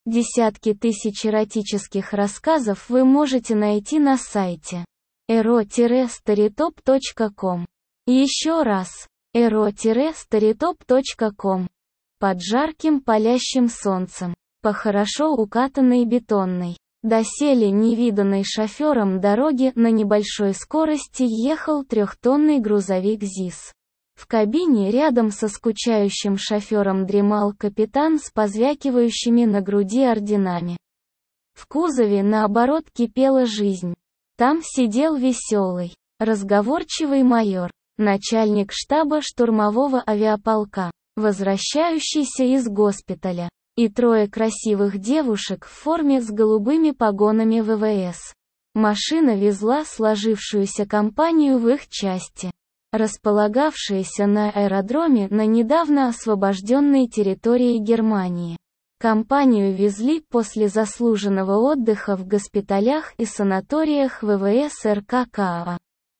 Десятки тысяч эротических рассказов вы можете найти на сайте ero-storytop.com. Еще раз, ero-storytop.com. Под жарким палящим солнцем, по хорошо укатанной бетонной, доселе невиданной шофером дороги на небольшой скорости ехал трехтонный грузовик ЗИС. В кабине рядом со скучающим шофером дремал капитан с позвякивающими на груди орденами. В кузове, наоборот, кипела жизнь. Там сидел веселый, разговорчивый майор, начальник штаба штурмового авиаполка, возвращающийся из госпиталя, и трое красивых девушек в форме с голубыми погонами ВВС. Машина везла сложившуюся компанию в их части, располагавшиеся на аэродроме на недавно освобожденной территории Германии. Компанию везли после заслуженного отдыха в госпиталях и санаториях ВВС РККА.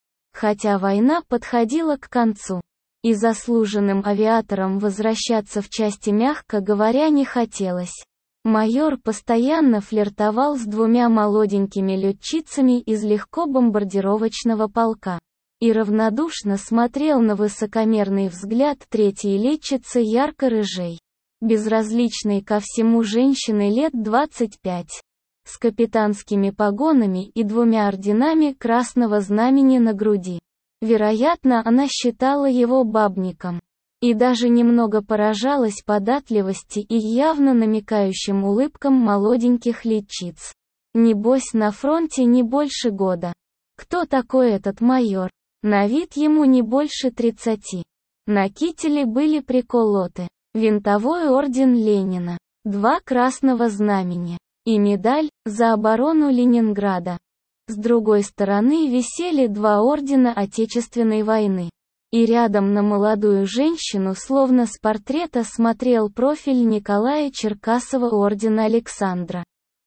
Хотя война подходила к концу, и заслуженным авиаторам возвращаться в части, мягко говоря, не хотелось. Майор постоянно флиртовал с двумя молоденькими летчицами из легкобомбардировочного полка и равнодушно смотрел на высокомерный взгляд третьей летчицы ярко-рыжей, безразличной ко всему женщины лет 25, с капитанскими погонами и двумя орденами Красного Знамени на груди. Вероятно, она считала его бабником, и даже немного поражалась податливости и явно намекающим улыбкам молоденьких летчиц. Небось, на фронте не больше года. Кто такой этот майор? На вид ему не больше 30. На кителе были приколоты винтовой орден Ленина, 2 Красного Знамени и медаль за оборону Ленинграда. С другой стороны висели 2 ордена Отечественной войны. И рядом на молодую женщину словно с портрета смотрел профиль Николая Черкасова ордена Александра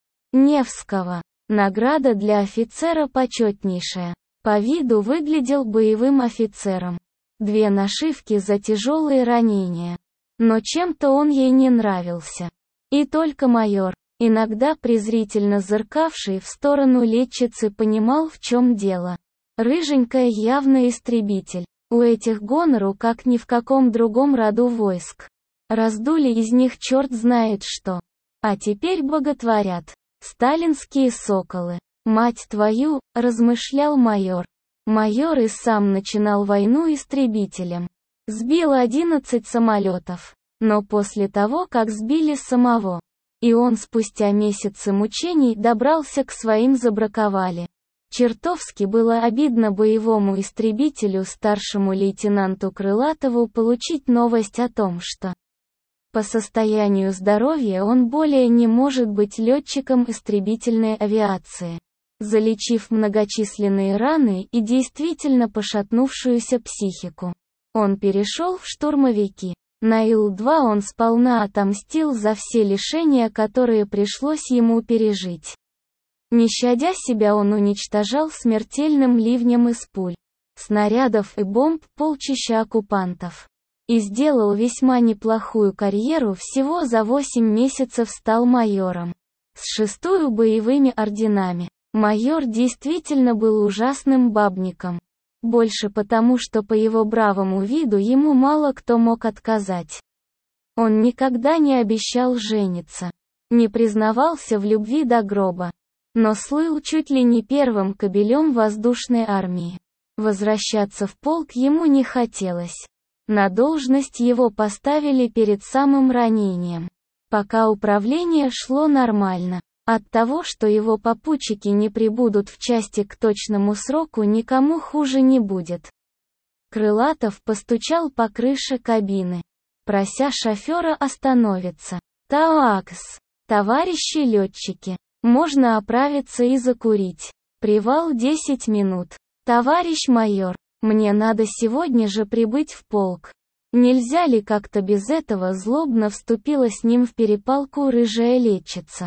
Невского. Награда для офицера почетнейшая. По виду выглядел боевым офицером. 2 нашивки за тяжелые ранения. Но чем-то он ей не нравился. И только майор, иногда презрительно зыркавший в сторону летчицы, понимал, в чем дело. Рыженькая явно истребитель. У этих гонору как ни в каком другом роду войск. Раздули из них черт знает что. А теперь боготворят. Сталинские соколы. Мать твою, размышлял майор. Майор и сам начинал войну истребителем. Сбил 11 самолетов. Но после того, как сбили самого, и он спустя месяцы мучений добрался к своим, забраковали. Чертовски было обидно боевому истребителю старшему лейтенанту Крылатову получить новость о том, что по состоянию здоровья он более не может быть летчиком истребительной авиации. Залечив многочисленные раны и действительно пошатнувшуюся психику, он перешел в штурмовики. На Ил-2 он сполна отомстил за все лишения, которые пришлось ему пережить. Не щадя себя, он уничтожал смертельным ливнем из пуль, снарядов и бомб полчища оккупантов. И сделал весьма неплохую карьеру, всего за 8 месяцев стал майором. С 6 боевыми орденами. Майор действительно был ужасным бабником. Больше потому, что по его бравому виду ему мало кто мог отказать. Он никогда не обещал жениться, не признавался в любви до гроба, но слыл чуть ли не первым кобелем воздушной армии. Возвращаться в полк ему не хотелось. На должность его поставили перед самым ранением. Пока управление шло нормально. От того, что его попутчики не прибудут в части к точному сроку, никому хуже не будет. Крылатов постучал по крыше кабины, прося шофера остановиться. «Таоакс, товарищи летчики, можно оправиться и закурить. Привал 10 минут. Товарищ майор, мне надо сегодня же прибыть в полк. Нельзя ли как-то без этого?» Злобно вступила с ним в перепалку рыжая летчица.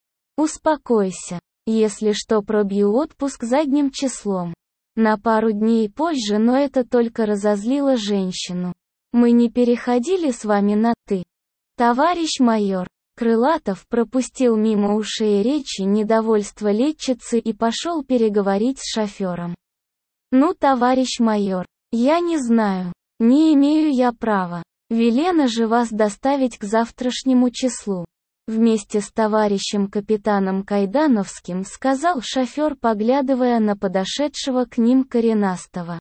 «Успокойся. Если что, пробью отпуск задним числом. На пару дней позже», но это только разозлило женщину. «Мы не переходили с вами на «ты». Товарищ майор, Крылатов пропустил мимо ушей речи недовольства летчицы и пошел переговорить с шофером. «Ну, товарищ майор, я не знаю, не имею я права. Велено же вас доставить к завтрашнему числу. Вместе с товарищем капитаном Кайдановским», сказал шофер, поглядывая на подошедшего к ним коренастого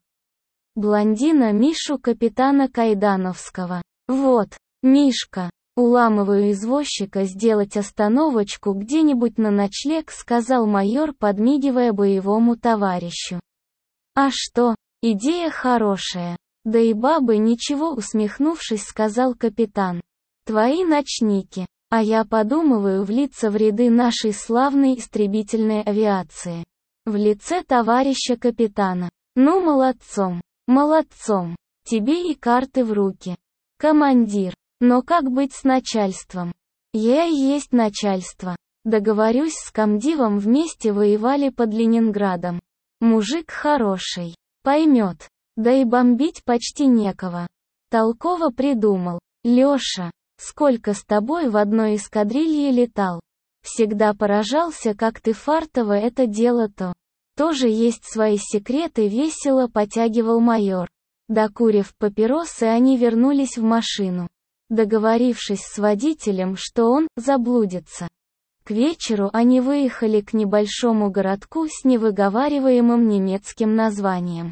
блондина Мишу капитана Кайдановского. «Вот, Мишка, уламываю извозчика сделать остановочку где-нибудь на ночлег», сказал майор, подмигивая боевому товарищу. «А что, идея хорошая. Да и бабы ничего», усмехнувшись, сказал капитан. «Твои ночники. А я подумываю влиться в ряды нашей славной истребительной авиации. В лице товарища капитана. Ну, молодцом, молодцом. Тебе и карты в руки. Командир. Но как быть с начальством?» «Я и есть начальство. Договорюсь с комдивом, вместе воевали под Ленинградом. Мужик хороший. Поймет. Да и бомбить почти некого. Толково придумал. Лёша, сколько с тобой в одной эскадрилье летал. Всегда поражался, как ты фартово это дело-то. Тоже есть свои секреты», весело потягивал майор. Докурив папиросы, они вернулись в машину, договорившись с водителем, что он заблудится. К вечеру они выехали к небольшому городку с невыговариваемым немецким названием.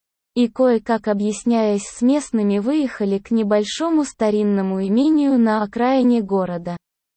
И кое-как объясняясь с местными, выехали к небольшому старинному имению на окраине города,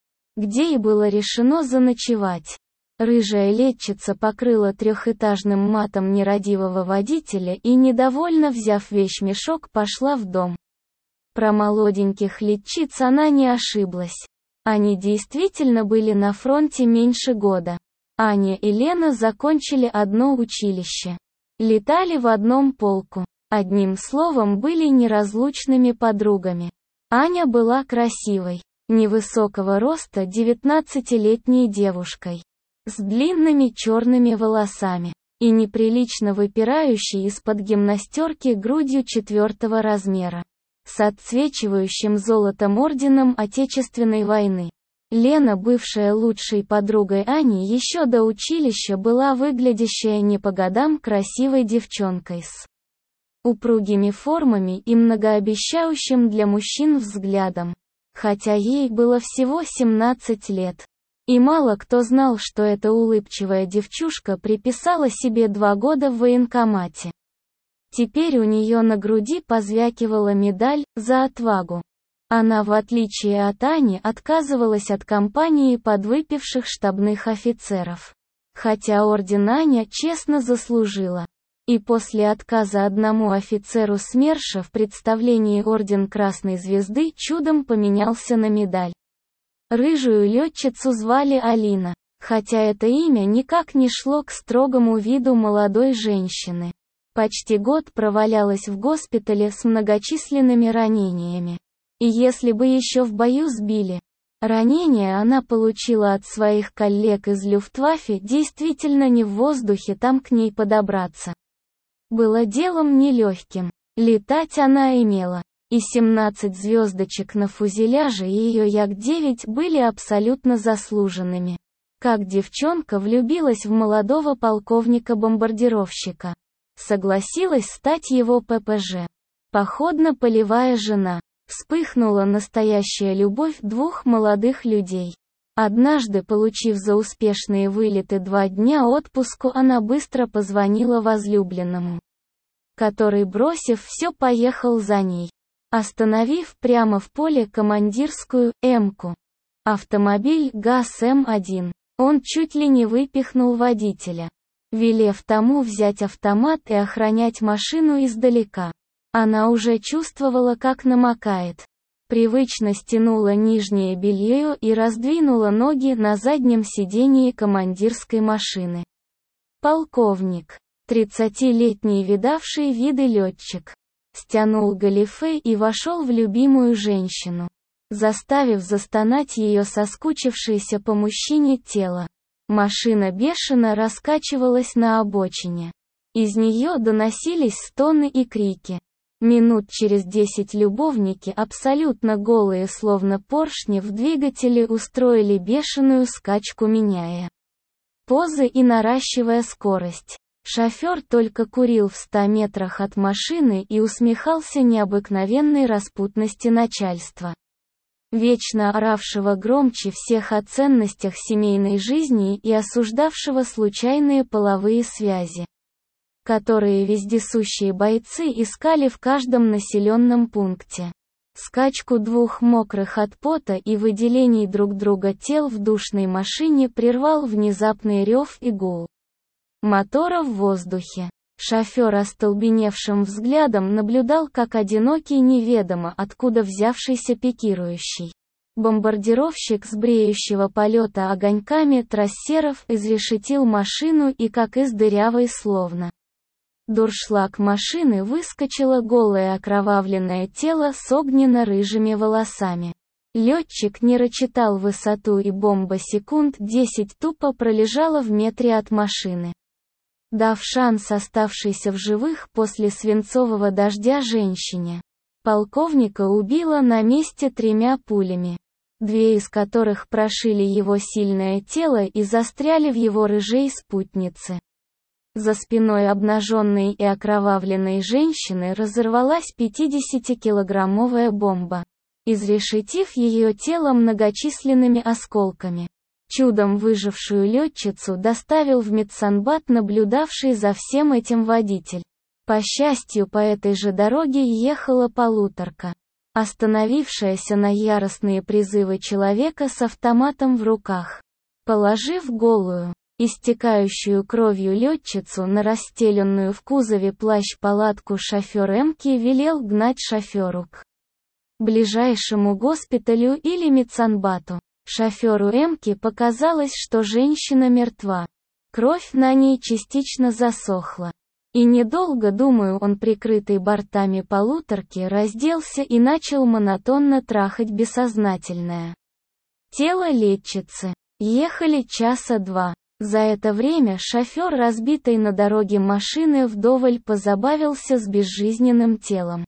где и было решено заночевать. Рыжая летчица покрыла трехэтажным матом нерадивого водителя и, недовольно взяв вещмешок, пошла в дом. Про молоденьких летчиц она не ошиблась. Они действительно были на фронте меньше года. Аня и Лена закончили одно училище. Летали в одном полку. Одним словом, были неразлучными подругами. Аня была красивой, невысокого роста 19-летней девушкой, с длинными черными волосами и неприлично выпирающей из-под гимнастерки грудью 4-го размера, с отсвечивающим золотом орденом Отечественной войны. Лена, бывшая лучшей подругой Ани еще до училища, была выглядящая не по годам красивой девчонкой с упругими формами и многообещающим для мужчин взглядом. Хотя ей было всего 17 лет. И мало кто знал, что эта улыбчивая девчушка приписала себе 2 года в военкомате. Теперь у нее на груди позвякивала медаль «За отвагу». Она, в отличие от Ани, отказывалась от компании подвыпивших штабных офицеров. Хотя орден Аня честно заслужила. И после отказа одному офицеру СМЕРШа в представлении орден Красной Звезды чудом поменялся на медаль. Рыжую летчицу звали Алина, хотя это имя никак не шло к строгому виду молодой женщины. Почти год провалялась в госпитале с многочисленными ранениями. И если бы еще в бою сбили. Ранения она получила от своих коллег из Люфтваффе, действительно не в воздухе там к ней подобраться. Было делом нелегким. Летать она имела. И 17 звездочек на фюзеляже ее Як-9 были абсолютно заслуженными. Как девчонка влюбилась в молодого полковника-бомбардировщика. Согласилась стать его ППЖ. Походно-полевая жена. Вспыхнула настоящая любовь двух молодых людей. Однажды, получив за успешные вылеты 2 дня отпуску, она быстро позвонила возлюбленному, который, бросив все, поехал за ней, остановив прямо в поле командирскую М-ку. Автомобиль ГАЗ-М1. Он чуть ли не выпихнул водителя, велев тому взять автомат и охранять машину издалека. Она уже чувствовала, как намокает. Привычно стянула нижнее белье и раздвинула ноги на заднем сидении командирской машины. Полковник, 30-летний видавший виды летчик, стянул галифе и вошел в любимую женщину, заставив застонать ее соскучившееся по мужчине тело. Машина бешено раскачивалась на обочине. Из нее доносились стоны и крики. Минут через 10 любовники, абсолютно голые словно поршни в двигателе, устроили бешеную скачку, меняя позы и наращивая скорость. Шофер только курил в 100 метрах от машины и усмехался необыкновенной распутности начальства, вечно оравшего громче всех о ценностях семейной жизни и осуждавшего случайные половые связи, которые вездесущие бойцы искали в каждом населенном пункте. Скачку двух мокрых от пота и выделений друг друга тел в душной машине прервал внезапный рев и гул мотора в воздухе. Шофер остолбеневшим взглядом наблюдал, как одинокий, неведомо откуда взявшийся пикирующий бомбардировщик с бреющего полета огоньками трассеров изрешетил машину, и как из дырявой словно дуршлаг машины выскочило голое окровавленное тело с огненно-рыжими волосами. Летчик не рассчитал высоту, и бомба секунд 10 тупо пролежала в метре от машины, дав шанс оставшейся в живых после свинцового дождя женщине. Полковника убило на месте 3 пулями, 2 из которых прошили его сильное тело и застряли в его рыжей спутнице. За спиной обнаженной и окровавленной женщины разорвалась 50-килограммовая бомба, изрешетив ее тело многочисленными осколками. Чудом выжившую летчицу доставил в медсанбат наблюдавший за всем этим водитель. По счастью, по этой же дороге ехала полуторка, остановившаяся на яростные призывы человека с автоматом в руках. Положив голую, истекающую кровью летчицу на расстеленную в кузове плащ-палатку, шофер Эмки велел гнать шоферу к ближайшему госпиталю или медсанбату. Шоферу Эмки показалось, что женщина мертва. Кровь на ней частично засохла. И недолго думаю, он, прикрытый бортами полуторки, разделся и начал монотонно трахать бессознательное тело летчицы. Ехали часа 2. За это время шофер разбитой на дороге машины вдоволь позабавился с безжизненным телом.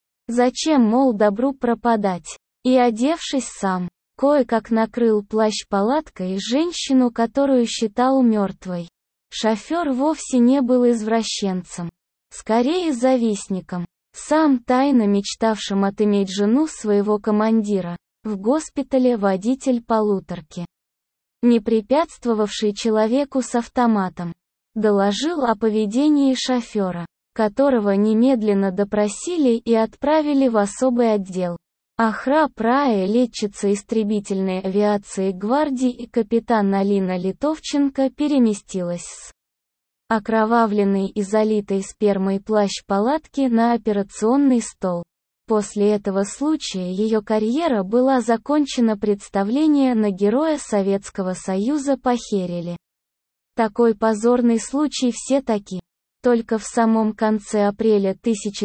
Зачем, мол, добру пропадать? И, одевшись сам, кое-как накрыл плащ-палаткой женщину, которую считал мертвой. Шофер вовсе не был извращенцем, скорее завистником, сам тайно мечтавшим отыметь жену своего командира. В госпитале водитель полуторки, не препятствовавший человеку с автоматом, доложил о поведении шофера, которого немедленно допросили и отправили в особый отдел. Ахра Прая, летчица истребительной авиации гвардии и капитан Алина Литовченко, переместилась с окровавленной и залитой спермой плащ-палатки на операционный стол. После этого случая ее карьера была закончена, представление на Героя Советского Союза похерили. Такой позорный случай все-таки. Только в самом конце апреля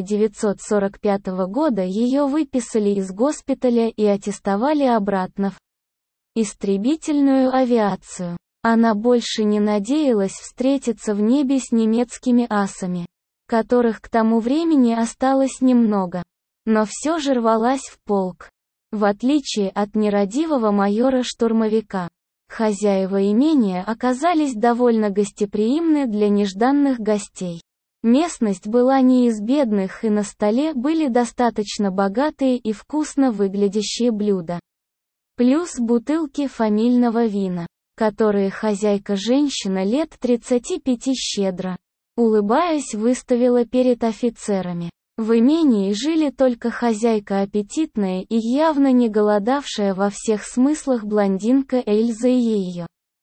1945 года ее выписали из госпиталя и аттестовали обратно в истребительную авиацию. Она больше не надеялась встретиться в небе с немецкими асами, которых к тому времени осталось немного. Но все же рвалась в полк. В отличие от нерадивого майора-штурмовика, хозяева имения оказались довольно гостеприимны для нежданных гостей. Местность была не из бедных, и на столе были достаточно богатые и вкусно выглядящие блюда. Плюс бутылки фамильного вина, которые хозяйка-женщина лет 35 щедро, улыбаясь, выставила перед офицерами. В имении жили только хозяйка, аппетитная и явно не голодавшая во всех смыслах блондинка Эльза, и ее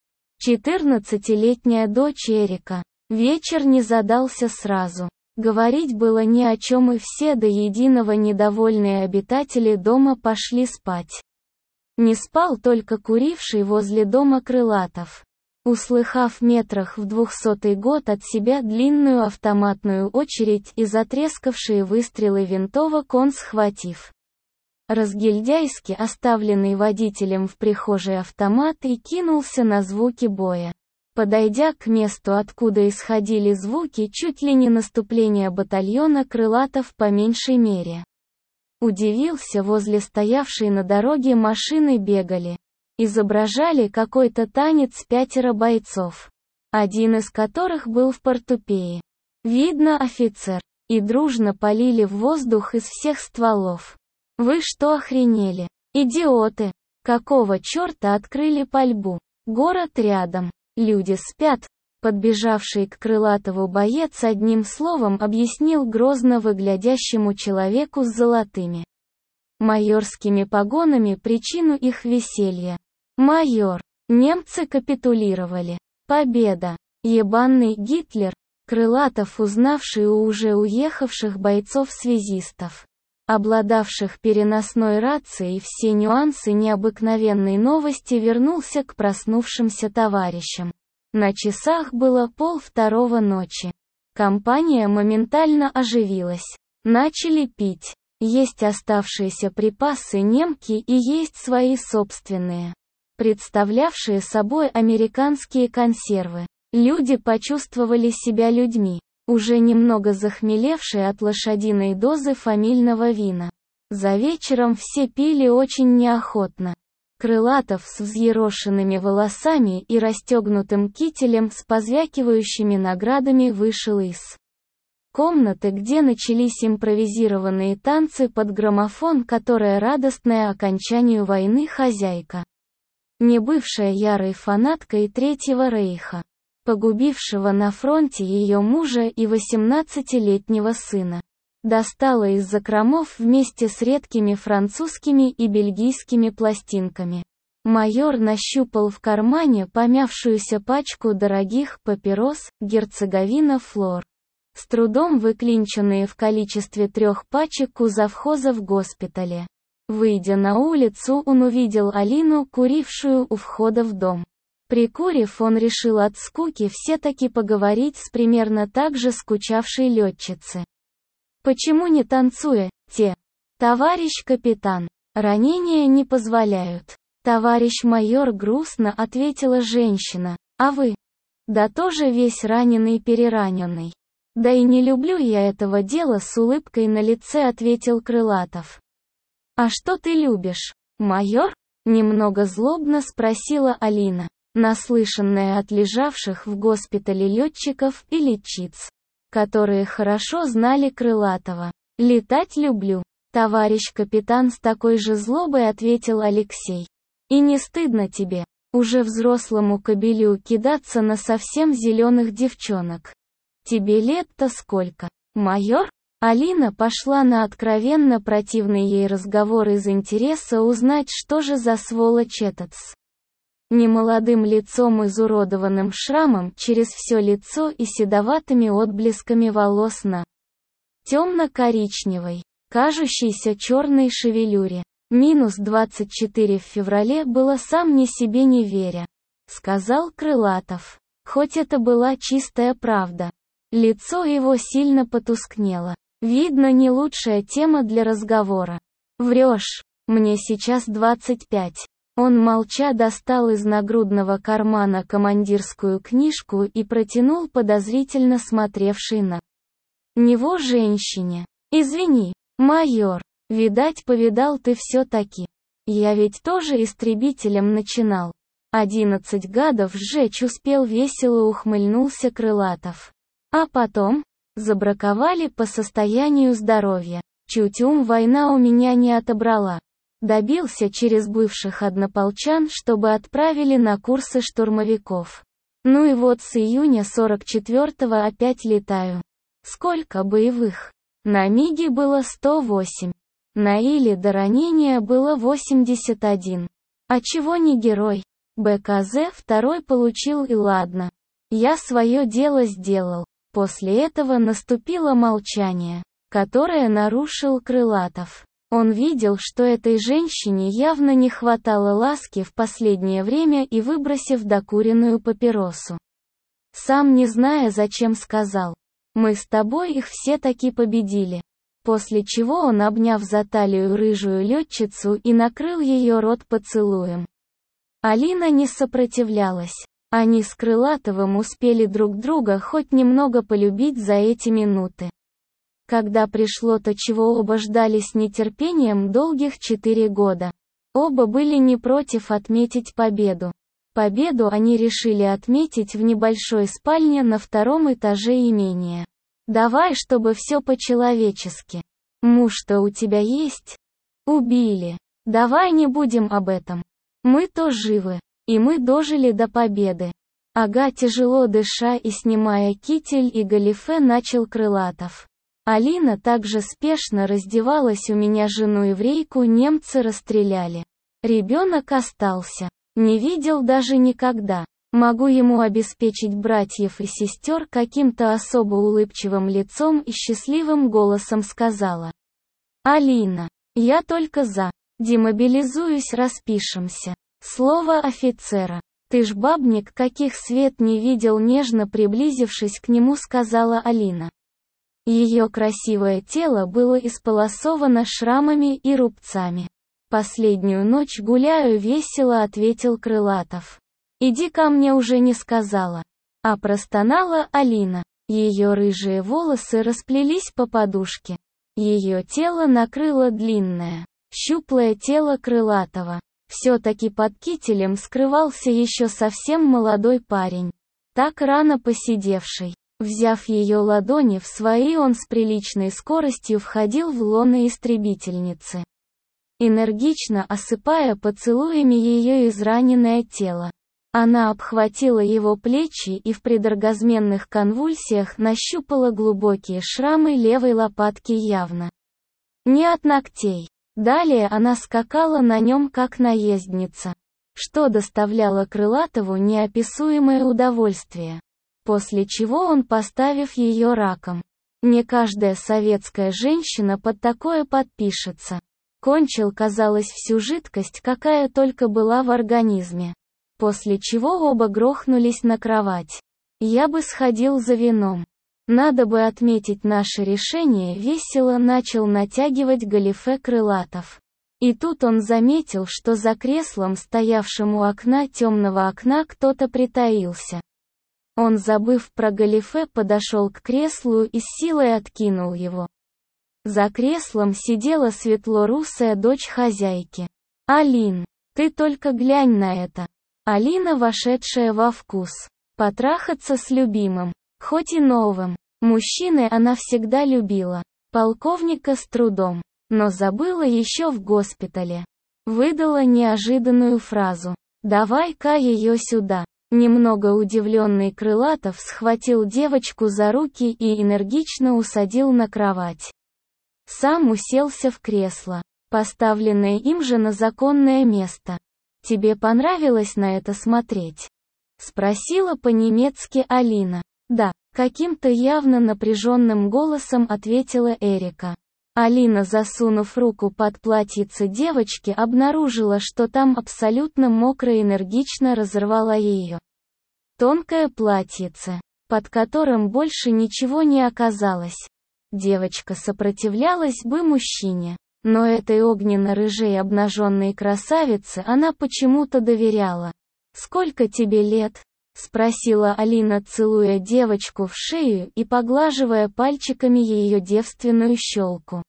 14-летняя дочь Эрика. Вечер не задался сразу. Говорить было ни о чем, и все до единого недовольные обитатели дома пошли спать. Не спал только куривший возле дома Крылатов. Услыхав метрах в 200-й год от себя длинную автоматную очередь и затрескавшие выстрелы винтовок, он, схватив разгильдяйски оставленный водителем в прихожей автомат, и кинулся на звуки боя. Подойдя к месту, откуда исходили звуки чуть ли не наступления батальона крылатов по меньшей мере. Удивился, возле стоявшей на дороге машины бегали. Изображали какой-то танец 5 бойцов. Один из которых был в портупее. Видно, офицер. И дружно полили в воздух из всех стволов. Вы что, охренели? Идиоты! Какого черта открыли пальбу? Город рядом. Люди спят. Подбежавший к Крылатову боец одним словом объяснил грозно выглядящему человеку с золотыми майорскими погонами причину их веселья. «Майор, немцы капитулировали. Победа! Ебаный Гитлер!» Крылатов, узнавший у уже уехавших бойцов-связистов, обладавших переносной рацией все нюансы необыкновенной новости, вернулся к проснувшимся товарищам. На часах было 1:30 ночи. Компания моментально оживилась. Начали пить. Есть оставшиеся припасы немки и есть свои собственные, представлявшие собой американские консервы. Люди почувствовали себя людьми, уже немного захмелевшие от лошадиной дозы фамильного вина. За вечером все пили очень неохотно. Крылатов с взъерошенными волосами и расстегнутым кителем с позвякивающими наградами вышел из комнаты, где начались импровизированные танцы под граммофон, которая радостная окончанию войны хозяйка, не бывшая ярой фанаткой Третьего Рейха, погубившего на фронте ее мужа и 18-летнего сына, достала из закромов вместе с редкими французскими и бельгийскими пластинками. Майор нащупал в кармане помявшуюся пачку дорогих папирос «Герцеговина Флор», с трудом выклинченные в количестве 3 пачек у завхоза в госпитале. Выйдя на улицу, он увидел Алину, курившую у входа в дом. Прикурив, он решил от скуки все-таки поговорить с примерно так же скучавшей летчицей. «Почему не танцуя, те? Товарищ капитан, ранения не позволяют». «Товарищ майор», грустно ответила женщина. «А вы?» «Да тоже весь раненый-перераненный». «Да и не люблю я этого дела», с улыбкой на лице ответил Крылатов. «А что ты любишь, майор?» Немного злобно спросила Алина, наслышанная от лежавших в госпитале летчиков и летчиц, которые хорошо знали Крылатова. «Летать люблю, товарищ капитан», с такой же злобой ответил Алексей. «И не стыдно тебе, уже взрослому кобелю, кидаться на совсем зеленых девчонок? Тебе лет-то сколько, майор?» Алина пошла на откровенно противный ей разговор из интереса узнать, что же за сволочь этот с немолодым лицом, изуродованным шрамом через все лицо и седоватыми отблесками волос на темно-коричневой, кажущейся черной шевелюре. -24 в феврале было, сам не себе не веря, сказал Крылатов. Хоть это была чистая правда. Лицо его сильно потускнело. Видно, не лучшая тема для разговора. «Врешь, мне сейчас 25. Он молча достал из нагрудного кармана командирскую книжку и протянул подозрительно смотревшей на него женщине. «Извини, майор, видать, повидал ты все-таки. Я ведь тоже истребителем начинал. 11 гадов сжечь успел», весело ухмыльнулся Крылатов. «А потом? Забраковали по состоянию здоровья. Чуть ум война у меня не отобрала. Добился через бывших однополчан, чтобы отправили на курсы штурмовиков. Ну и вот с июня 44-го опять летаю. Сколько боевых? На МиГе было 108. На Иле до ранения было 81. А чего не герой? БКЗ второй получил, и ладно. Я свое дело сделал». После этого наступило молчание, которое нарушил Крылатов. Он видел, что этой женщине явно не хватало ласки в последнее время, и, выбросив докуренную папиросу, сам не зная зачем, сказал: «Мы с тобой их все таки победили». После чего он, обняв за талию рыжую летчицу, и накрыл ее рот поцелуем. Алина не сопротивлялась. Они с Крылатовым успели друг друга хоть немного полюбить за эти минуты. Когда пришло то, чего оба ждали с нетерпением долгих 4 года. Оба были не против отметить победу. Победу они решили отметить в небольшой спальне на 2-м этаже имения. Давай, чтобы все по-человечески. Муж-то у тебя есть? Убили. Давай не будем об этом. Мы то живы. И мы дожили до победы. Ага, тяжело дыша и снимая китель и галифе, начал Крылатов. Алина также спешно раздевалась, у меня жену-еврейку немцы расстреляли. Ребенок остался. Не видел даже никогда. Могу ему обеспечить братьев и сестер, каким-то особо улыбчивым лицом и счастливым голосом сказала. Алина, я только за. Демобилизуюсь, распишемся. Слово офицера. Ты ж бабник, каких свет не видел, нежно приблизившись к нему, сказала Алина. Ее красивое тело было исполосовано шрамами и рубцами. «Последнюю ночь гуляю весело», — ответил Крылатов. «Иди ко мне», уже не сказала. А простонала Алина. Ее рыжие волосы расплелись по подушке. Ее тело накрыло длинное, щуплое тело Крылатова. Все-таки под кителем скрывался еще совсем молодой парень. Так рано поседевший. Взяв ее ладони в свои, он с приличной скоростью входил в лоно истребительницы, энергично осыпая поцелуями ее израненное тело. Она обхватила его плечи и в предоргазменных конвульсиях нащупала глубокие шрамы левой лопатки, явно не от ногтей. Далее она скакала на нем как наездница, что доставляло Крылатову неописуемое удовольствие. После чего он, поставив ее раком. Не каждая советская женщина под такое подпишется. Кончил, казалось, всю жидкость, какая только была в организме. После чего оба грохнулись на кровать. Я бы сходил за вином. Надо бы отметить наше решение, весело начал натягивать галифе Крылатов. И тут он заметил, что за креслом, стоявшим у окна, темного окна, кто-то притаился. Он, забыв про галифе, подошел к креслу и с силой откинул его. За креслом сидела светло-русая дочь хозяйки. «Алин, ты только глянь на это!» Алина, вошедшая во вкус. Потрахаться с любимым, хоть и новым. Мужчины она всегда любила. Полковника с трудом. Но забыла еще в госпитале. Выдала неожиданную фразу. «Давай-ка ее сюда». Немного удивленный Крылатов схватил девочку за руки и энергично усадил на кровать. Сам уселся в кресло, поставленное им же на законное место. «Тебе понравилось на это смотреть?» — спросила по-немецки Алина. «Да», — каким-то явно напряженным голосом ответила Эрика. Алина, засунув руку под платьице девочки, обнаружила, что там абсолютно мокро, энергично разорвала ее тонкое платьице, под которым больше ничего не оказалось. Девочка сопротивлялась бы мужчине, но этой огненно-рыжей обнаженной красавице она почему-то доверяла. «Сколько тебе лет?» — спросила Алина, целуя девочку в шею и поглаживая пальчиками ее девственную щелку.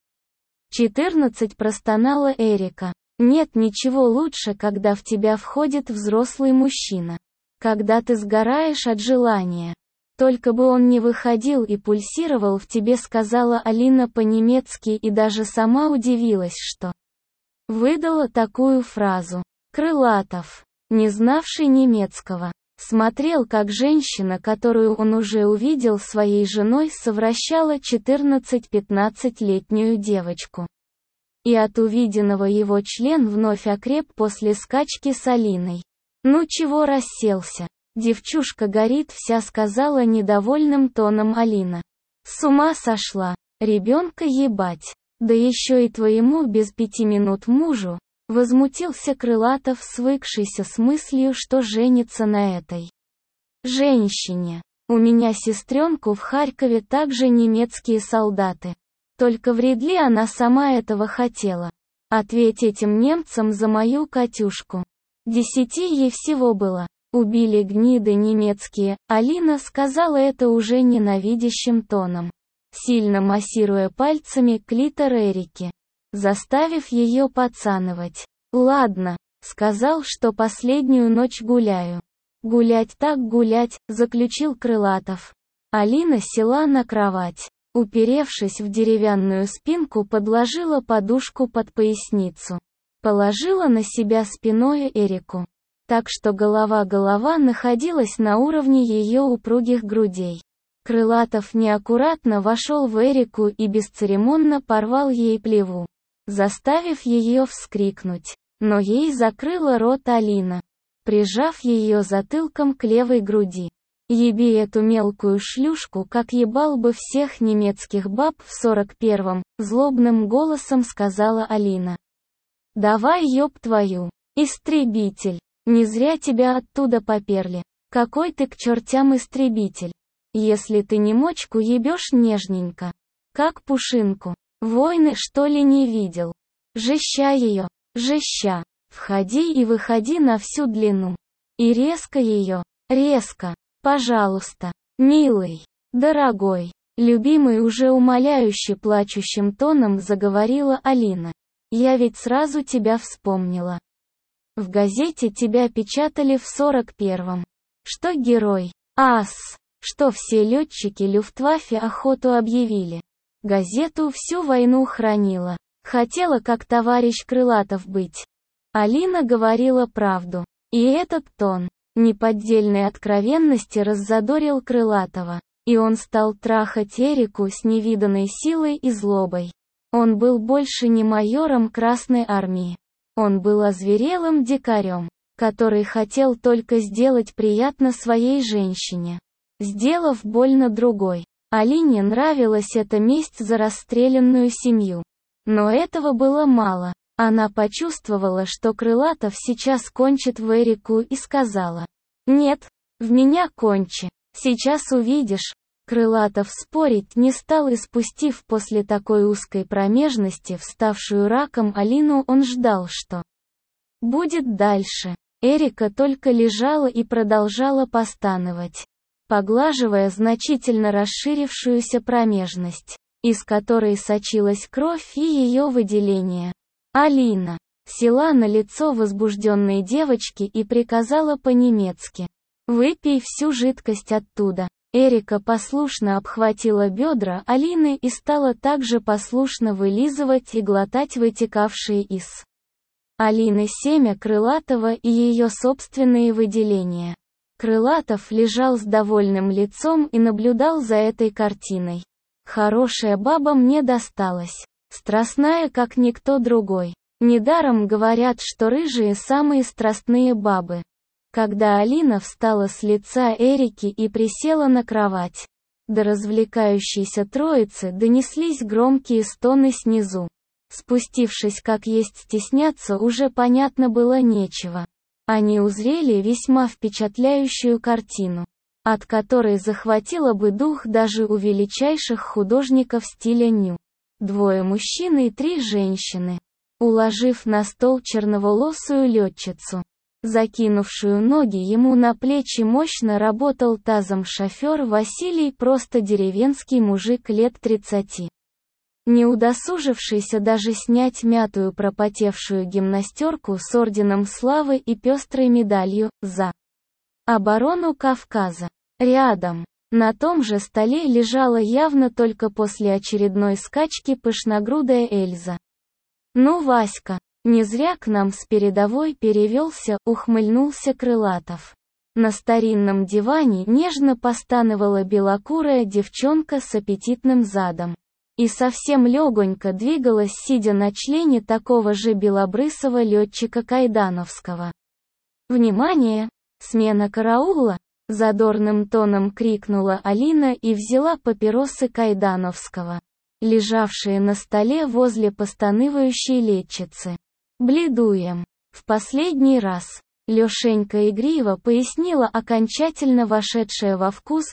14, простонала Эрика. «Нет ничего лучше, когда в тебя входит взрослый мужчина. Когда ты сгораешь от желания. Только бы он не выходил и пульсировал в тебе», — сказала Алина по-немецки и даже сама удивилась, что выдала такую фразу. Крылатов, не знавший немецкого, смотрел, как женщина, которую он уже увидел своей женой, совращала 14-15-летнюю девочку. И от увиденного его член вновь окреп после скачки с Алиной. «Ну чего расселся? Девчушка горит вся», — сказала недовольным тоном Алина. «С ума сошла. Ребенка ебать. Да еще и твоему без 5 минут мужу», — возмутился Крылатов, свыкшийся с мыслью, что женится на этой женщине. «У меня сестренку в Харькове также немецкие солдаты. Только вряд ли она сама этого хотела. Ответь этим немцам за мою Катюшку. 10 ей всего было. Убили гниды немецкие, Алина сказала это уже ненавидящим тоном, сильно массируя пальцами клитор Эрики, заставив ее поцанывать. «Ладно», — сказал, что последнюю ночь гуляю. «Гулять так гулять», — заключил Крылатов. Алина села на кровать. Уперевшись в деревянную спинку, подложила подушку под поясницу. Положила на себя спиной Эрику, так что голова находилась на уровне ее упругих грудей. Крылатов неаккуратно вошел в Эрику и бесцеремонно порвал ей плеву, заставив ее вскрикнуть. Но ей закрыла рот Алина, прижав ее затылком к левой груди. «Еби эту мелкую шлюшку, как ебал бы всех немецких баб в 41-м», злобным голосом сказала Алина. «Давай, ёб твою, истребитель, не зря тебя оттуда поперли. Какой ты к чертям истребитель? Если ты не мочку ебешь нежненько, как пушинку, войны что ли не видел? Жеща ее, жеща, входи и выходи на всю длину. И резко ее, резко. Пожалуйста, милый, дорогой, любимый, уже умоляюще плачущим тоном заговорила Алина. Я ведь сразу тебя вспомнила. В газете тебя печатали в 41-м. Что герой, ас, что все летчики Люфтваффе охоту объявили. Газету всю войну хранила. Хотела как товарищ Крылатов быть. Алина говорила правду. И этот тон неподдельной откровенности раззадорил Крылатова, и он стал трахать Эрику с невиданной силой и злобой. Он был больше не майором Красной Армии. Он был озверелым дикарем, который хотел только сделать приятно своей женщине, сделав больно другой. Алине нравилась эта месть за расстрелянную семью. Но этого было мало. Она почувствовала, что Крылатов сейчас кончит в Эрику, и сказала: «Нет, в меня кончи, сейчас увидишь». Крылатов спорить не стал, и спустив после такой узкой промежности вставшую раком Алину, он ждал, что будет дальше. Эрика только лежала и продолжала постановать, поглаживая значительно расширившуюся промежность, из которой сочилась кровь и ее выделение. Алина села на лицо возбужденной девочки и приказала по-немецки: «Выпей всю жидкость оттуда». Эрика послушно обхватила бедра Алины и стала также послушно вылизывать и глотать вытекавшие из Алины семя Крылатова и ее собственные выделения. Крылатов лежал с довольным лицом и наблюдал за этой картиной. «Хорошая баба мне досталась. Страстная, как никто другой. Недаром говорят, что рыжие самые страстные бабы». Когда Алина встала с лица Эрики и присела на кровать, до развлекающейся троицы донеслись громкие стоны снизу. Спустившись как есть, стесняться уже понятно было нечего. Они узрели весьма впечатляющую картину, от которой захватило бы дух даже у величайших художников стиля ню. 2 мужчин и 3 женщины, уложив на стол черноволосую летчицу, закинувшую ноги ему на плечи, мощно работал тазом шофер Василий, просто деревенский мужик лет 30. Не удосужившийся даже снять мятую пропотевшую гимнастерку с орденом славы и пестрой медалью за оборону Кавказа. Рядом, на том же столе, лежала явно только после очередной скачки пышногрудая Эльза. «Ну, Васька, не зря к нам с передовой перевелся», — ухмыльнулся Крылатов. На старинном диване нежно постановала белокурая девчонка с аппетитным задом. И совсем легонько двигалась, сидя на члене такого же белобрысого летчика Кайдановского. «Внимание! Смена караула!» — задорным тоном крикнула Алина и взяла папиросы Кайдановского, лежавшие на столе возле постанывающей летчицы. «Бледуем. В последний раз», — Лешенька игриво пояснила окончательно вошедшая во вкус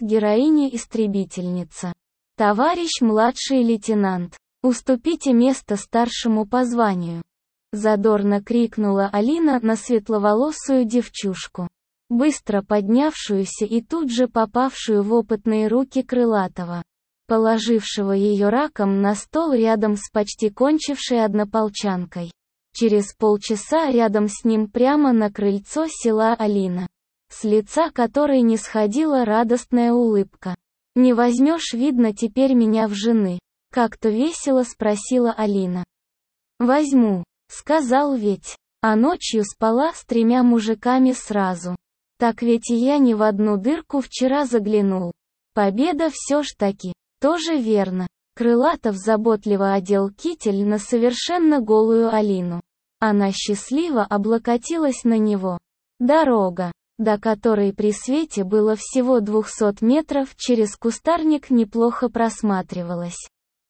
героиня-истребительница. «Товарищ младший лейтенант, уступите место старшему по званию», — задорно крикнула Алина на светловолосую девчушку. быстро поднявшуюся и тут же попавшую в опытные руки Крылатова, положившего ее раком на стол рядом с почти кончившей однополчанкой. Через полчаса рядом с ним прямо на крыльцо села Алина, с лица которой не сходила радостная улыбка. «Не возьмешь, видно, теперь меня в жены?» — как-то весело спросила Алина. «Возьму», — сказал ведь. А ночью спала с 3 мужиками сразу. Так ведь и я ни в одну дырку вчера заглянул. Победа все ж таки. Тоже верно. Крылатов заботливо одел китель на совершенно голую Алину. Она счастливо облокотилась на него. Дорога, до которой при свете было всего 200 метров, через кустарник неплохо просматривалась.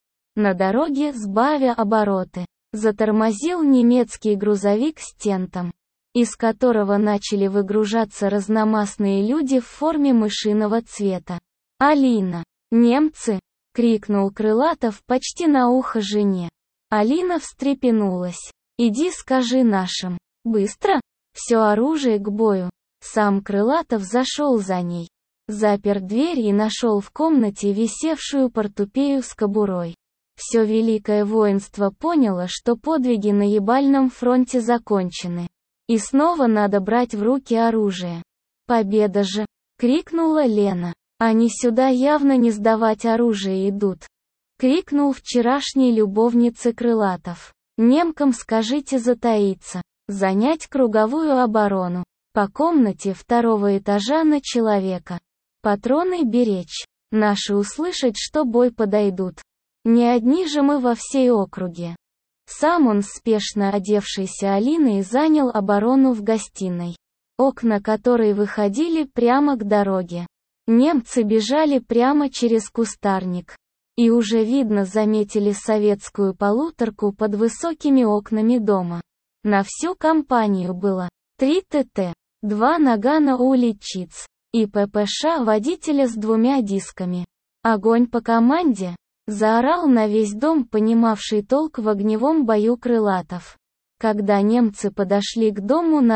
На дороге, сбавя обороты, затормозил немецкий грузовик с тентом, из которого начали выгружаться разномастные люди в форме мышиного цвета. «Алина! Немцы!» — крикнул Крылатов почти на ухо жене. Алина встрепенулась. «Иди скажи нашим. Быстро! Все оружие к бою!» Сам Крылатов зашел за ней, запер дверь и нашел в комнате висевшую портупею с кобурой. Все великое воинство поняло, что подвиги на ебальном фронте закончены. И снова надо брать в руки оружие. «Победа же!» — крикнула Лена. «Они сюда явно не сдавать оружие идут!» — крикнул вчерашней любовнице Крылатов. «Немкам скажите затаиться, занять круговую оборону. По комнате 2-го этажа на человека. Патроны беречь. Наши услышать, что бой подойдут. Не одни же мы во всей округе». Сам он, спешно одевшийся Алиной, занял оборону в гостиной, окна которой выходили прямо к дороге. Немцы бежали прямо через кустарник. И уже видно заметили советскую полуторку под высокими окнами дома. На всю компанию было 3 ТТ, 2 нагана у летчиц и ППШ водителя с 2 дисками. «Огонь по команде!» — заорал на весь дом понимавший толк в огневом бою Крылатов, когда немцы подошли к дому на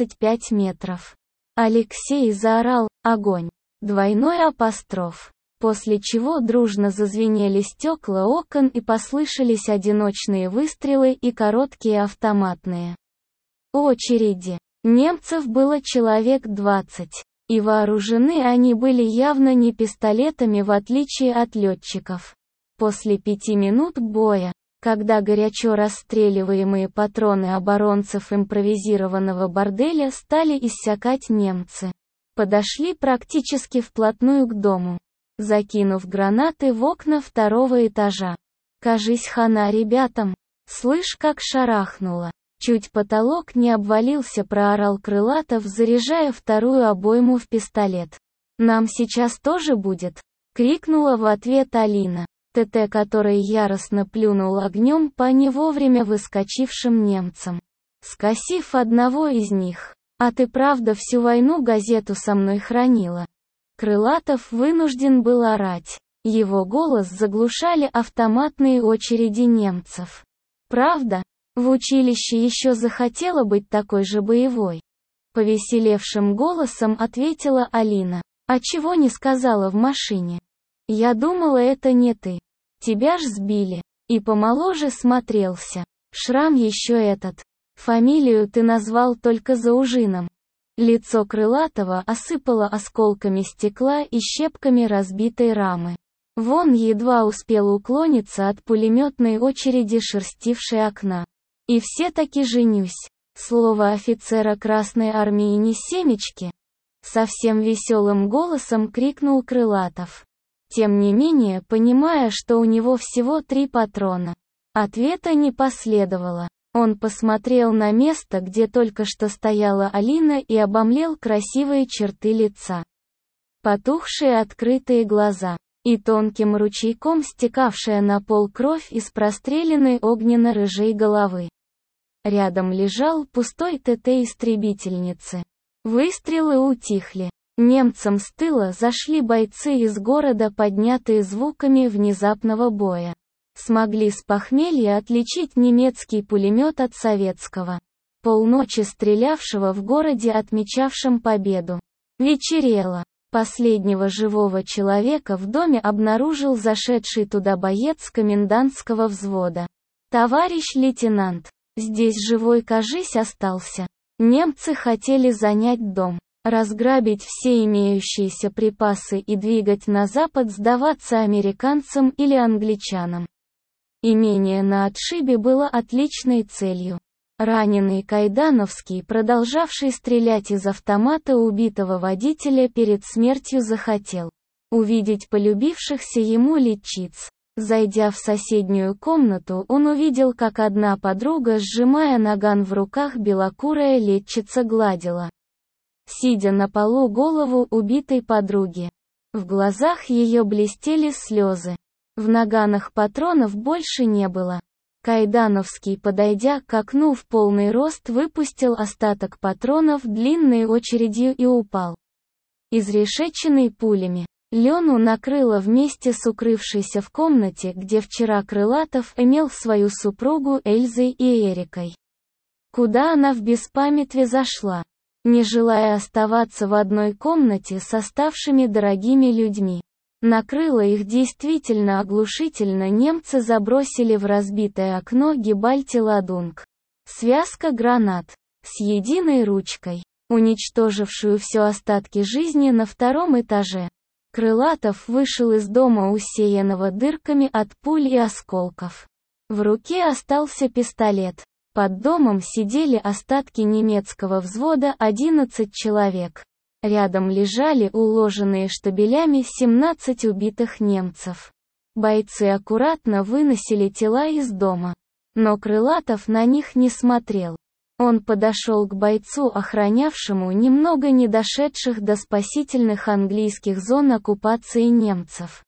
25 метров. Алексей заорал «Огонь!» двойной апостроф, после чего дружно зазвенели стекла окон и послышались одиночные выстрелы и короткие автоматные очереди. Немцев было человек 20, и вооружены они были явно не пистолетами, в отличие от летчиков. После 5 минут боя, когда горячо расстреливаемые патроны оборонцев импровизированного борделя стали иссякать, немцы подошли практически вплотную к дому, закинув гранаты в окна 2-го этажа. «Кажись, хана ребятам! Слышь, как шарахнуло! Чуть потолок не обвалился», — проорал Крылатов, заряжая 2-ю обойму в пистолет. «Нам сейчас тоже будет!» — крикнула в ответ Алина. ТТ, который яростно плюнул огнем по не вовремя выскочившим немцам, скосив одного из них. «А ты правда всю войну газету со мной хранила?» Крылатов вынужден был орать. Его голос заглушали автоматные очереди немцев. «Правда? В училище еще захотела быть такой же боевой?» Повеселевшим голосом ответила Алина. «А чего не сказала в машине? Я думала, это не ты. Тебя ж сбили. И помоложе смотрелся. Шрам еще этот. Фамилию ты назвал только за ужином». Лицо Крылатова осыпало осколками стекла и щепками разбитой рамы. Вон едва успел уклониться от пулеметной очереди, шерстившей окна. «И все-таки женюсь. Слово офицера Красной Армии не семечки?» Совсем веселым голосом крикнул Крылатов. Тем не менее, понимая, что у него всего 3 патрона. Ответа не последовало. Он посмотрел на место, где только что стояла Алина, и обомлел красивые черты лица, потухшие открытые глаза, и тонким ручейком стекавшая на пол кровь из простреленной огненно-рыжей головы. Рядом лежал пустой ТТ истребительницы. Выстрелы утихли. Немцам с тыла зашли бойцы из города, поднятые звуками внезапного боя. Смогли с похмелья отличить немецкий пулемет от советского. полночи стрелявшего в городе, отмечавшем победу. Вечерело. Последнего живого человека в доме обнаружил зашедший туда боец комендантского взвода. «Товарищ лейтенант, здесь живой, кажись, остался. Немцы хотели занять дом, разграбить все имеющиеся припасы и двигать на запад, сдаваться американцам или англичанам. Имение на отшибе было отличной целью. Раненый Кайдановский, продолжавший стрелять из автомата убитого водителя, перед смертью захотел увидеть полюбившихся ему летчиц. Зайдя в соседнюю комнату, он увидел, как одна подруга, сжимая наган в руках, белокурая летчица гладила, сидя на полу, голову убитой подруги. В глазах ее блестели слезы. В наганах патронов больше не было. Кайдановский, подойдя к окну в полный рост, выпустил остаток патронов длинной очередью и упал, изрешеченный пулями. Лену накрыло вместе с укрывшейся в комнате, где вчера Крылатов имел свою супругу Эльзой и Эрикой. Куда она в беспамятстве зашла, не желая оставаться в одной комнате с оставшими дорогими людьми. Накрыло их действительно оглушительно. Немцы забросили в разбитое окно Гибальти-Ладунг связка гранат с единой ручкой, уничтожившую все остатки жизни на втором этаже. Крылатов вышел из дома, усеянного дырками от пуль и осколков. В руке остался пистолет. Под домом сидели остатки немецкого взвода, 11 человек. Рядом лежали уложенные штабелями 17 убитых немцев. Бойцы аккуратно выносили тела из дома. Но Крылатов на них не смотрел. Он подошел к бойцу, охранявшему немного не дошедших до спасительных английских зон оккупации немцев,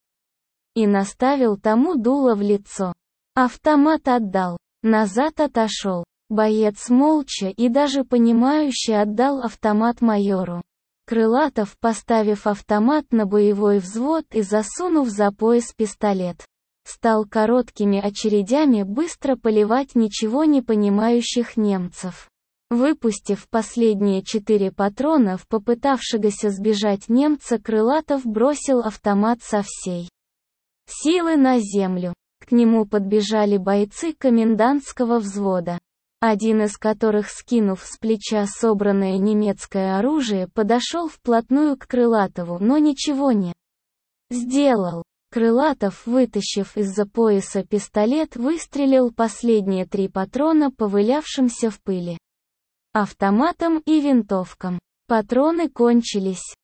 и наставил тому дуло в лицо. Автомат отдал. Назад отошел. Боец молча и даже понимающе отдал автомат майору. Крылатов, поставив автомат на боевой взвод и засунув за пояс пистолет, стал короткими очередями быстро поливать ничего не понимающих немцев. Выпустив последние 4 патрона в попытавшегося сбежать немца, Крылатов бросил автомат со всей силы на землю. К нему подбежали бойцы комендантского взвода, один из которых, скинув с плеча собранное немецкое оружие, подошел вплотную к Крылатову, но ничего не сделал. Крылатов, вытащив из-за пояса пистолет, выстрелил последние 3 патрона по валявшимся в пыли автоматам и винтовкам. Патроны кончились.